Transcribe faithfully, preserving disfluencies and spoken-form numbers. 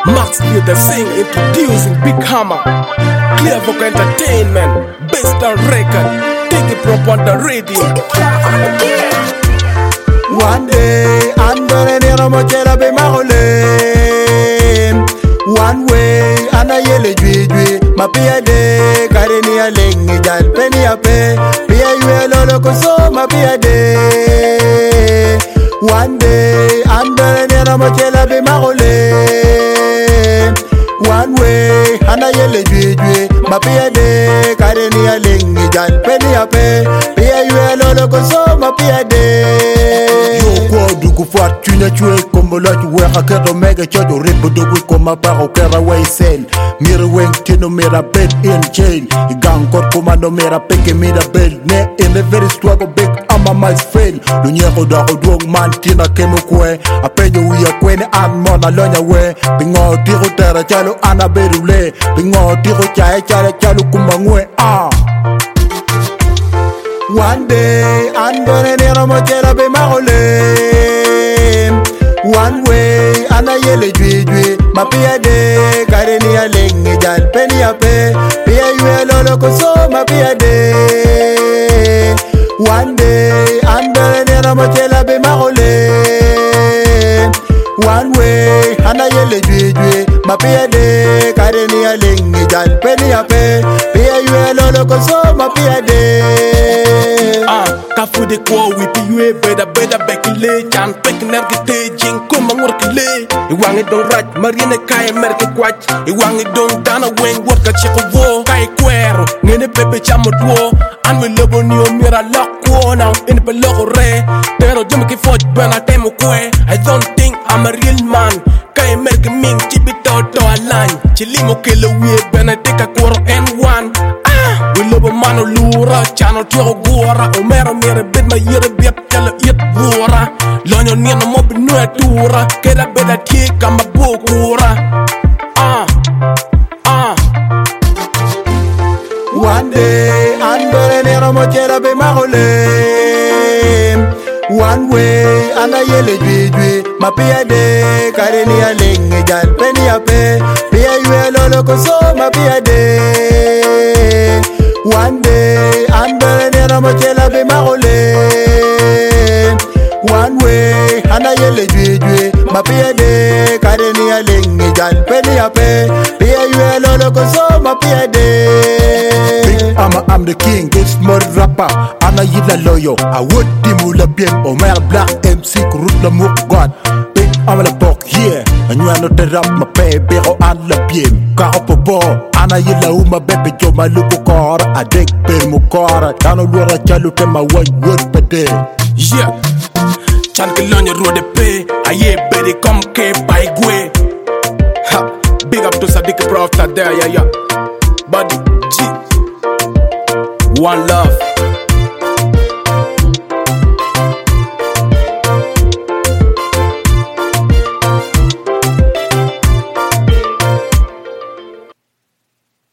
Max Lee the Sing introducing Big Hammer. Clear Vocal Entertainment, based on record. Take it from on the radio. One day, I'm gonna need a mochela be mahole. One way, ana yele jwi ma pia de kareni ya lengi jal peni ya pe pia yue lolo koso ma pia de. One day, I'm gonna need a mochela be mahole. One way, ana yele jwi ma pia de kareni ya lengi jal peni ya pe pia yue lolo koso ma pia de. Dugu fortune chue como la chue hakero mega chodo ripo dugu como paro kera way sell mira weng tino mira bed in jail gang kor komando mira peke mira bed ne in the very struggle big ama my fail lunyeko da odwong man tina kemo kwe apejo wiya kwene an mona lonya we bingo tiro tera chalo ana berule bingo tiro chae chale chalo kumangwe ah. One day, I'm gonna need a mochela be mahole. One way, ana yele jwi jwi ma pia de kareni ya lengi jal peni ya pe pia yue lolo koso ma pia de. One day, I'm gonna need a mochela be mahole. One way, ana yele jwi jwi ma pia de kareni ya lengi jal peni ya pe pia yue lolo koso ma pia de. Ah, kafu de kwa wipi yue beda beda bekile chan pek nergite jing kuma ngurkile iwangi don raj marine kaya merke kwach iwangi don dana weng worka cheko vo kai kwero ngene bebe chamo duo anwe lobo ni o mira lakwo now in pe loko re pero jumbo ki foj bena temo kwe I don't think I'm a real man kaya merke ming chibito to align chilimo kele wie bena tika kwaro N one. We love a mano lura, channel tiro gora. Omero mire bid ma yere biep tele yet gora. Lonyo nina mobi nue tura. Keda beda tika ma bokura. Ah, ah. One day, I'm gonna need a mochela be mahole. One way, ana yele jwi jwi ma pia de kareni ya lengi jal peni ya pe pia yue lolo koso ma pia de. One day, I'm gonna need a mochela be mahole. One way, ana yele jwi jwi ma pia de kareni ya lengi jal peni ya pe pia yue lolo koso ma pia de. I'm, a, I'm the king, this mud rapper. Ana yila loyo, I would dimula bien. Omer black M C kurut la muk god. Big I'm la bok here, and you are not the rap my baby or an la bien. Ka up a ball, ana yila uma baby jo my lupo car. I drink per mu car. Tano lura chalu ke ma one word per day. Yeah, chan ke lonyo rode pe. Aye bedi kom ke bai gwe. Ha, big up to Sadiq Prof there, yeah yeah. Buddy G. One love.